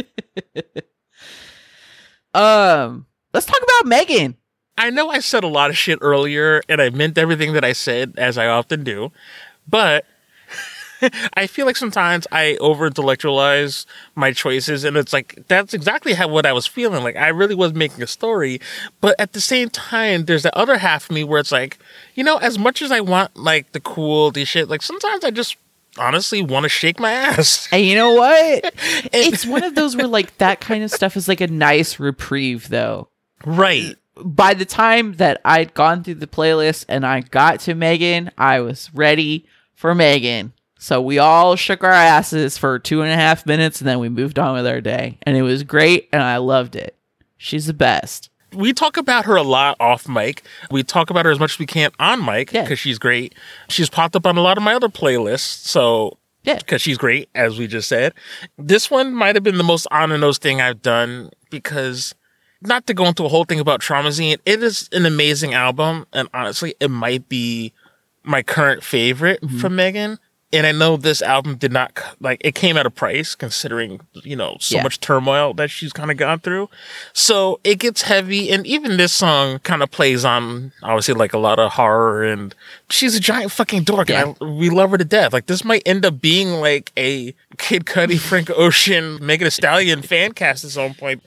um, let's talk about Megan. I know I said a lot of shit earlier, and I meant everything that I said, as I often do. But I feel like sometimes I over intellectualize my choices, and it's like that's exactly how what I was feeling. Like I really was making a story, but at the same time, there's that other half of me where it's like, you know, as much as I want like the cool, the shit, like sometimes I just honestly want to shake my ass. And you know what? It's one of those where like that kind of stuff is like a nice reprieve, though. Right. By the time that I'd gone through the playlist and I got to Megan, I was ready for Megan. So we all shook our asses for two and a half minutes and then we moved on with our day. And it was great and I loved it. She's the best. We talk about her a lot off mic. We talk about her as much as we can on mic because Yeah. she's great. She's popped up on a lot of my other playlists. So, Yeah. because she's great, as we just said. This one might have been the most on the nose thing I've done because, not to go into a whole thing about Traumazine, it is an amazing album. And honestly, it might be my current favorite Mm-hmm. from Megan. And I know this album did not, like, it came at a price considering, you know, so Yeah. much turmoil that she's kind of gone through. So it gets heavy. And even this song kind of plays on, obviously, like a lot of horror. And she's a giant fucking dork. Yeah. And I, we love her to death. Like, this might end up being like a Kid Cudi, Frank Ocean, Megan Thee Stallion fan cast at some point.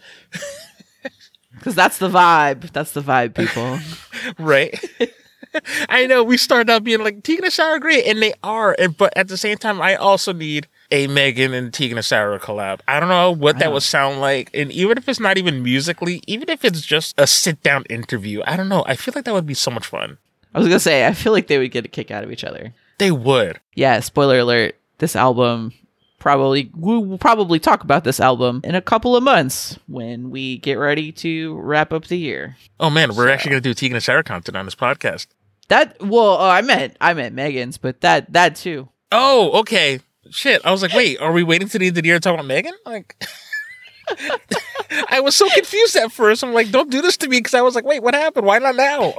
Because that's the vibe. That's the vibe, people. Right. I know we started out being like Tegan and Sarah are great, and they are, and, but at the same time, I also need a Megan and Tegan and Sarah collab. I don't know what that would sound like, and even if it's not even musically, even if it's just a sit down interview, I don't know. I feel like that would be so much fun. I was going to say, I feel like they would get a kick out of each other. They would. Yeah, spoiler alert. This album probably, we'll probably talk about this album in a couple of months when we get ready to wrap up the year. Oh man, we're actually gonna do Tegan and Sarah content on this podcast. That, well, oh, I meant, I meant Megan's, but that, that too. Oh, okay. Shit. I was like, wait, are we waiting to the end of the year to talk about Megan? Like, I was so confused at first. I'm like, don't do this to me, because I was like, wait, what happened? Why not now?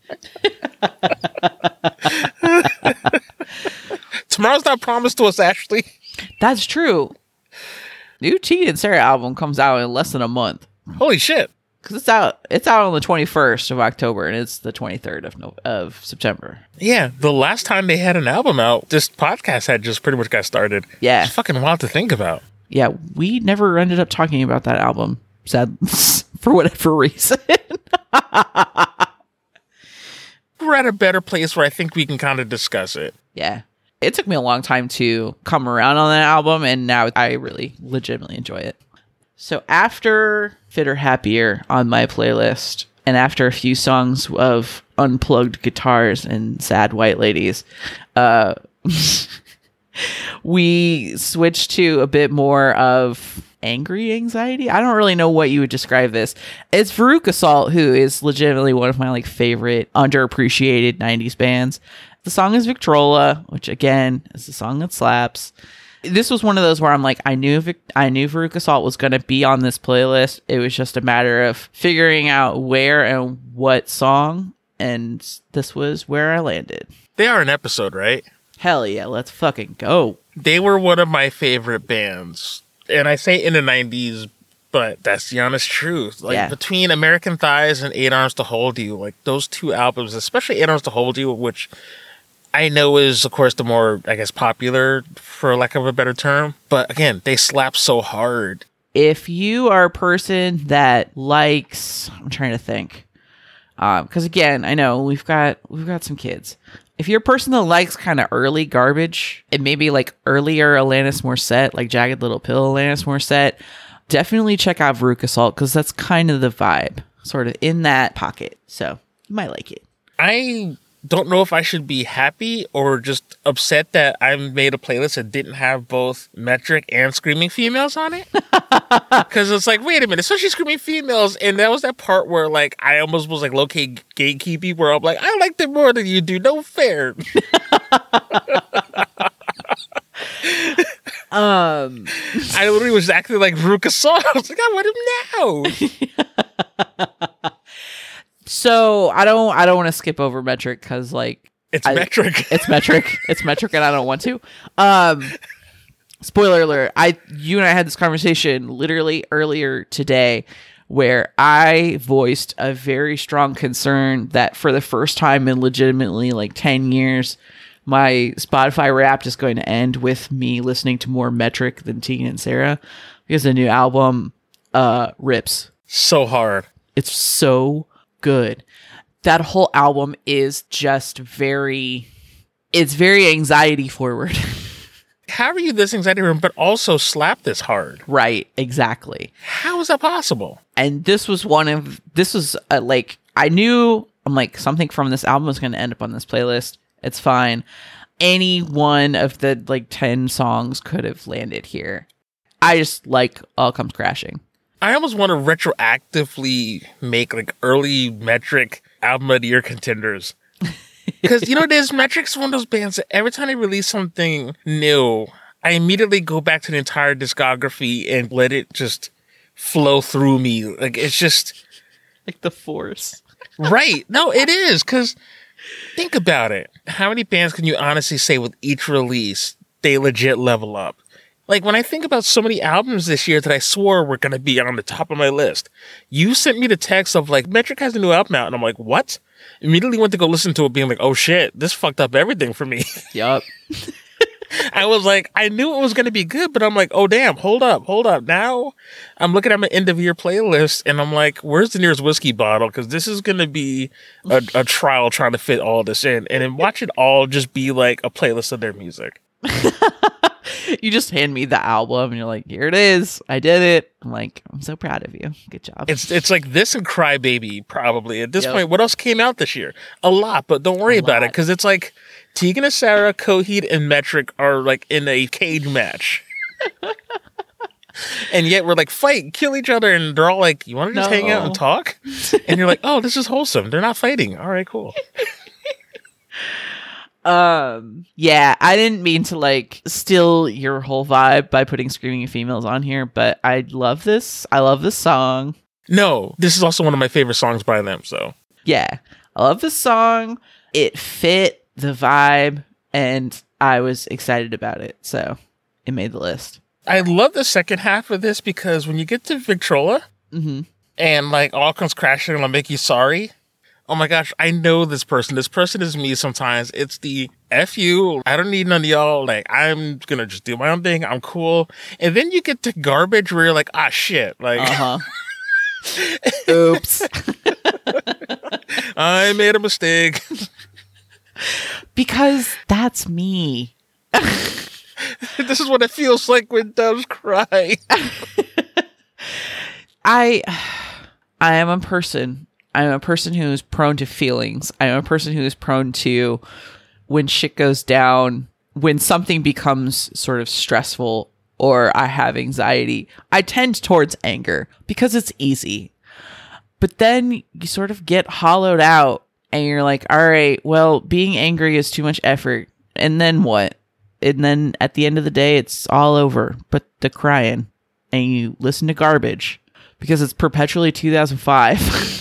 Tomorrow's not promised to us, Ashley. That's true. New Tegan and Sarah album comes out in less than a month. Holy shit. Because it's out, it's out on the twenty-first of October, and it's the twenty-third of no, of September. Yeah, the last time they had an album out, this podcast had just pretty much got started. Yeah. It's fucking wild to think about. Yeah, we never ended up talking about that album, sad for whatever reason. We're at a better place where I think we can kind of discuss it. Yeah. It took me a long time to come around on that album, and now I really legitimately enjoy it. So after Fit or Happier on my playlist, and after a few songs of unplugged guitars and sad white ladies, uh, we switched to a bit more of angry anxiety. I don't really know what you would describe this. It's Veruca Salt, who is legitimately one of my like favorite underappreciated nineties bands. The song is Victrola, which again is a song that slaps. This was one of those where I'm like, I knew Vic- I knew Veruca Salt was going to be on this playlist. It was just a matter of figuring out where and what song, and this was where I landed. They are an episode, right? Hell yeah, let's fucking go. They were one of my favorite bands. And I say in the nineties, but that's the honest truth. Like, Yeah. between American Thighs and Eight Arms to Hold You, like, those two albums, especially Eight Arms to Hold You, which I know is, of course, the more, I guess, popular, for lack of a better term. But again, they slap so hard. If you are a person that likes, I'm trying to think, because again, I know we've got we've got some kids. If you're a person that likes kind of early garbage and maybe like earlier Alanis Morissette, like Jagged Little Pill Alanis Morissette, definitely check out Veruca Salt, because that's kind of the vibe, sort of in that pocket. So you might like it. I don't know if I should be happy or just upset that I made a playlist that didn't have both Metric and Screaming Females on it. Because it's like, wait a minute, especially Screaming Females. And that was that part where, like, I almost was like low-key gatekeeping, where I'm like, I like them more than you do. No fair. Um, I literally was acting like Veruca Salt. I was like, I want him now. so I don't I don't want to skip over Metric, because like It's I- Metric. it's Metric, it's Metric, and I don't want to. Um, spoiler alert: I you and I had this conversation literally earlier today, where I voiced a very strong concern that for the first time in legitimately like ten years, my Spotify Wrapped is going to end with me listening to more Metric than Tegan and Sara because the new album uh, rips. So hard. It's so good. That whole album is just very, it's very anxiety forward. How are you this anxiety room, but also slap this hard? Right, exactly. How is that possible? And this was one of, this was uh, like, I knew, I'm like, something from this album is going to end up on this playlist. It's fine. Any one of the like ten songs could have landed here. I just like All Comes Crashing. I almost want to retroactively make like early Metric album of the year contenders. Because, you know, there's Metric's one of those bands that every time they release something new, I immediately go back to the entire discography and let it just flow through me. Like, it's just... Like the Force. Right. No, it is. Because think about it. How many bands can you honestly say with each release, they legit level up? Like, when I think about so many albums this year that I swore were going to be on the top of my list, you sent me the text of, like, Metric has a new album out, and I'm like, what? Immediately went to go listen to it, being like, oh, shit, this fucked up everything for me. Yup. I was like, I knew it was going to be good, but I'm like, oh, damn, hold up, hold up. Now I'm looking at my end-of-year playlist, and I'm like, where's the nearest whiskey bottle? Because this is going to be a, a trial trying to fit all this in, and then watch it all just be, like, a playlist of their music. You just hand me the album and you're like, here it is. I did it. I'm like, I'm so proud of you. Good job. It's it's like this and Cry Baby, probably. At this Yep. point, what else came out this year? A lot, but don't worry A about it, lot. because it's like Tegan and Sara, Coheed, and Metric are like in a cage match. And yet we're like, fight, kill each other, and they're all like, you want to just hang out and No. talk? And you're like, oh, this is wholesome. They're not fighting. All right, cool. Um, yeah, I didn't mean to like steal your whole vibe by putting Screaming Females on here, but I love this. I love this song. No, this is also one of my favorite songs by them, so. Yeah, I love this song. It fit the vibe and I was excited about it. So it made the list. I love the second half of this because when you get to Victrola Mm-hmm. and like all comes crashing and I'll make you sorry. Oh my gosh, I know this person. This person is me sometimes. It's the F you. I don't need none of y'all. Like, I'm going to just do my own thing. I'm cool. And then you get to Garbage where you're like, ah, shit. Like, Uh-huh. Oops. I made a mistake. Because that's me. This is what it feels like when doves cry. I I am a person. I am a person who is prone to feelings. I am a person who is prone to when shit goes down, when something becomes sort of stressful or I have anxiety, I tend towards anger because it's easy. But then you sort of get hollowed out and you're like, all right, well, being angry is too much effort. And then what? And then at the end of the day, it's all over. But the crying and you listen to Garbage because it's perpetually two thousand five.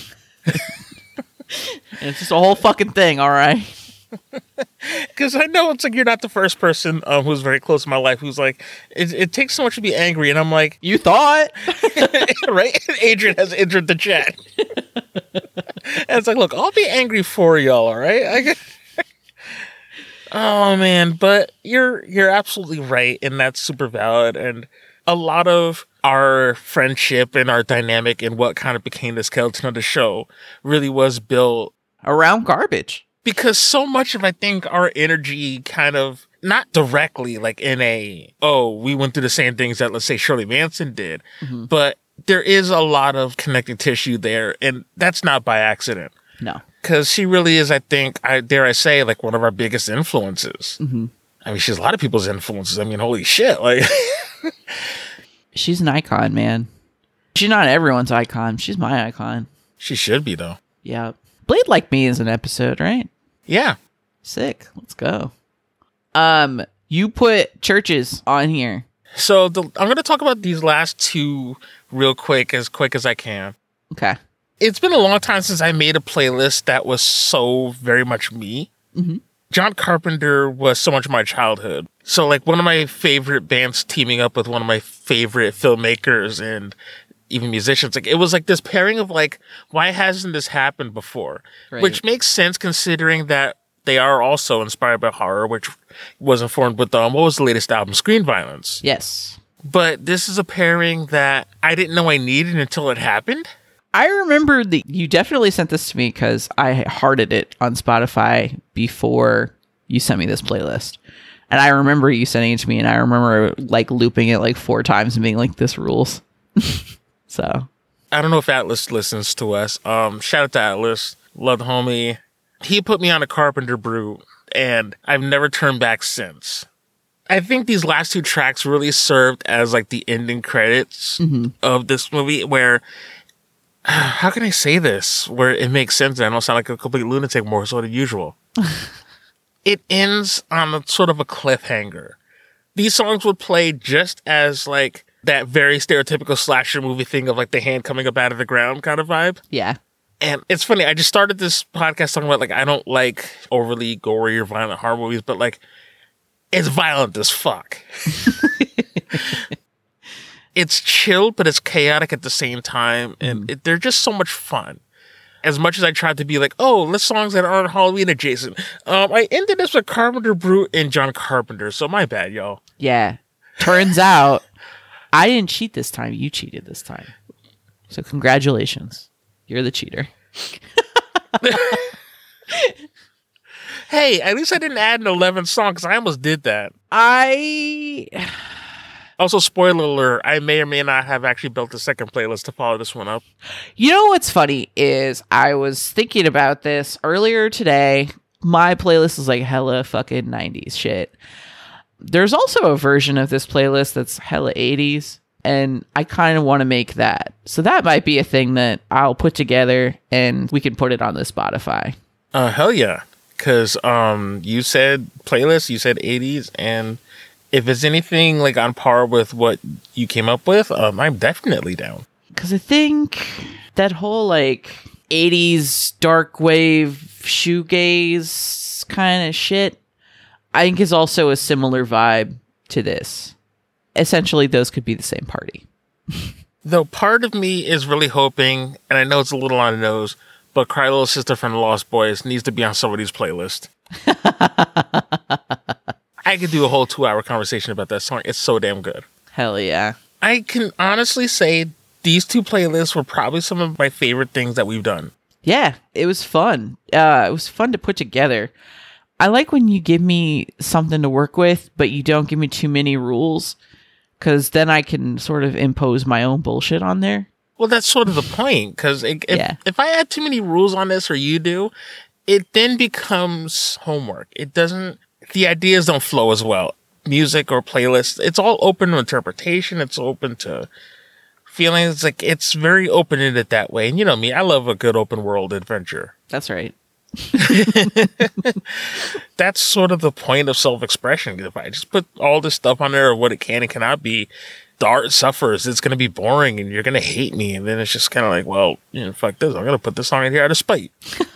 And it's just a whole fucking thing, all right? Because I know it's like you're not the first person um, who's very close to my life who's like, it, it takes so much to be angry. And I'm like, You thought? right? Adrian has entered the chat. And it's like, look, I'll be angry for y'all, all right? I get- oh, man. But you're you're absolutely right. And that's super valid. And a lot of our friendship and our dynamic and what kind of became the skeleton of the show really was built Around Garbage. because so much of, I think, our energy kind of, not directly like in a, oh, we went through the same things that, let's say, Shirley Manson did, Mm-hmm. but there is a lot of connecting tissue there, and that's not by accident. No. Because she really is, I think, I dare I say, like one of our biggest influences. Mm-hmm. I mean, she's a lot of people's influences. I mean, holy shit. Like, She's an icon, man. She's not everyone's icon. She's my icon. she should be, though. Yeah. Bleed Like Me is an episode, right? Yeah. Sick. Let's go. Um, you put Churches on here. So the, I'm going to talk about these last two real quick, as quick as I can. Okay. It's been a long time since I made a playlist that was so very much me. Mm-hmm. John Carpenter was so much of my childhood. So, like, one of my favorite bands teaming up with one of my favorite filmmakers and even musicians, like, it was like this pairing of, like, why hasn't this happened before? Right. Which makes sense considering that they are also inspired by horror, which was informed with um, what was the latest album, Screen Violence. Yes. But this is a pairing that I didn't know I needed until it happened. I remember that you definitely sent this to me because I hearted it on Spotify before you sent me this playlist. And I remember you sending it to me, and I remember like looping it like four times and being like, this rules. So I don't know if Atlas listens to us. Um, shout out to Atlas. Love the homie. He put me on a Carpenter Brew, and I've never turned back since. I think these last two tracks really served as like the ending credits mm-hmm. of this movie where, how can I say this? Where it makes sense and I don't sound like a complete lunatic more so than usual. It ends on a sort of a cliffhanger. These songs would play just as like that very stereotypical slasher movie thing of like the hand coming up out of the ground kind of vibe. Yeah. And it's funny, I just started this podcast talking about like I don't like overly gory or violent horror movies, but like it's violent as fuck. It's chill, but it's chaotic at the same time. And mm. it, they're just so much fun. As much as I tried to be like, oh, let's songs that aren't Halloween adjacent. Um, I ended this with Carpenter Brute and John Carpenter. So my bad, y'all. Yeah. Turns out I didn't cheat this time. You cheated this time. So congratulations. You're the cheater. Hey, at least I didn't add an eleventh song because I almost did that. I... Also, spoiler alert, I may or may not have actually built a second playlist to follow this one up. You know what's funny is I was thinking about this earlier today. My playlist is like hella fucking nineties shit. There's also a version of this playlist that's hella eighties, and I kind of want to make that. So that might be a thing that I'll put together, and we can put it on the Spotify. Uh, hell yeah. Because um, you said playlist, you said eighties, and if it's anything like on par with what you came up with, um, I'm definitely down. Because I think that whole like eighties dark wave shoegaze kind of shit, I think is also a similar vibe to this. Essentially, those could be the same party. Though part of me is really hoping, and I know it's a little on the nose, but Cry Little Sister from the Lost Boys needs to be on somebody's playlist. I could do a whole two-hour conversation about that song. It's so damn good. Hell yeah. I can honestly say these two playlists were probably some of my favorite things that we've done. Yeah, it was fun. Uh, it was fun to put together. I like when you give me something to work with, but you don't give me too many rules, because then I can sort of impose my own bullshit on there. Well, that's sort of the point, because if, yeah. if I add too many rules on this, or you do, it then becomes homework. It doesn't, the ideas don't flow as well. Music or playlists, it's all open to interpretation. It's open to feelings. Like, it's very open-ended that way. And you know me, I love a good open world adventure. That's right. That's sort of the point of self-expression. If I just put all this stuff on there of what it can and cannot be, the art suffers. It's going to be boring and you're going to hate me. And then it's just kind of like, well, you know, fuck this. I'm going to put this song in here out of spite.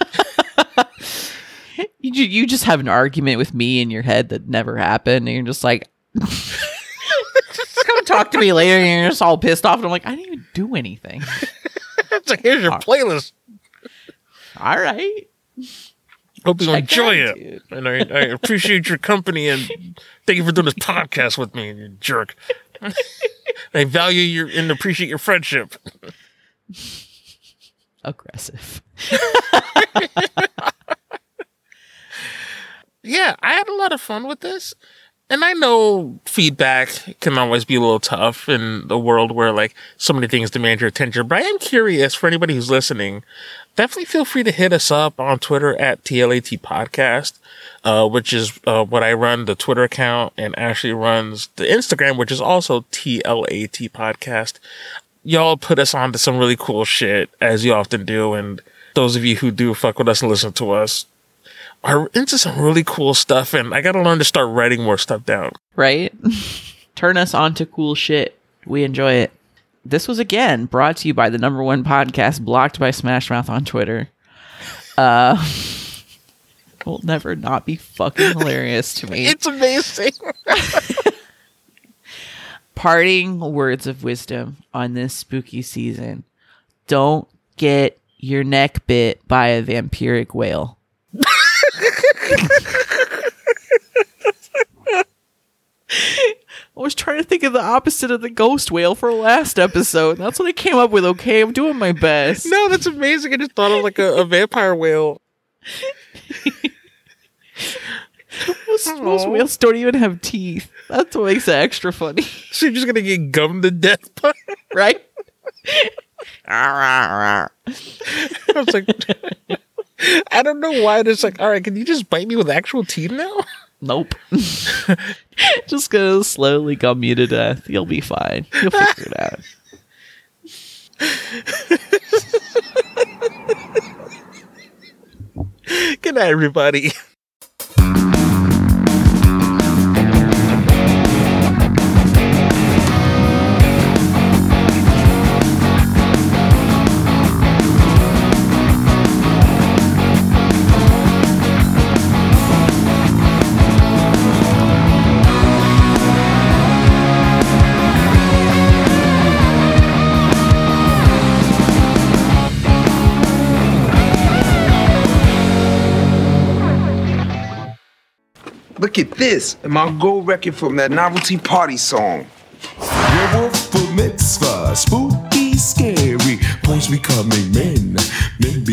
you, you just have an argument with me in your head that never happened. And you're just like, just come talk to me later. And you're just all pissed off. And I'm like, I didn't even do anything. It's like, here's your playlist. All right. Hope you Check enjoy that, it. Dude. And I, I appreciate your company and thank you for doing this podcast with me, you jerk. I value your and appreciate your friendship. Aggressive. Yeah, I had a lot of fun with this. And I know feedback can always be a little tough in the world where like so many things demand your attention. But I am curious for anybody who's listening, definitely feel free to hit us up on Twitter at T L A T Podcast, uh, which is uh, what I run the Twitter account, and Ashley runs the Instagram, which is also T L A T Podcast. Y'all put us on to some really cool shit, as you often do. And those of you who do fuck with us and listen to us are into some really cool stuff, and I gotta learn to start writing more stuff down. Right? Turn us on to cool shit. We enjoy it. This was again brought to you by the number one podcast, Blocked by Smash Mouth on Twitter. Uh, will never not be fucking hilarious to me. It's amazing. Parting words of wisdom on this spooky season. Don't get your neck bit by a vampiric whale. I was trying to think of the opposite of the ghost whale for last episode. That's what I came up with, okay? I'm doing my best. No, that's amazing. I just thought of like a, a vampire whale. most, most whales don't even have teeth. That's what makes it extra funny. So you're just going to get gummed to death by it? Right? I was like, I don't know why it's like, all right, can you just bite me with actual teeth now? Nope. Just gonna slowly gum you to death. You'll be fine. You'll figure it out. Good night, everybody. Look at this, my gold record from that novelty party song. Werewolf for mitzvah, spooky, scary, points becoming men, men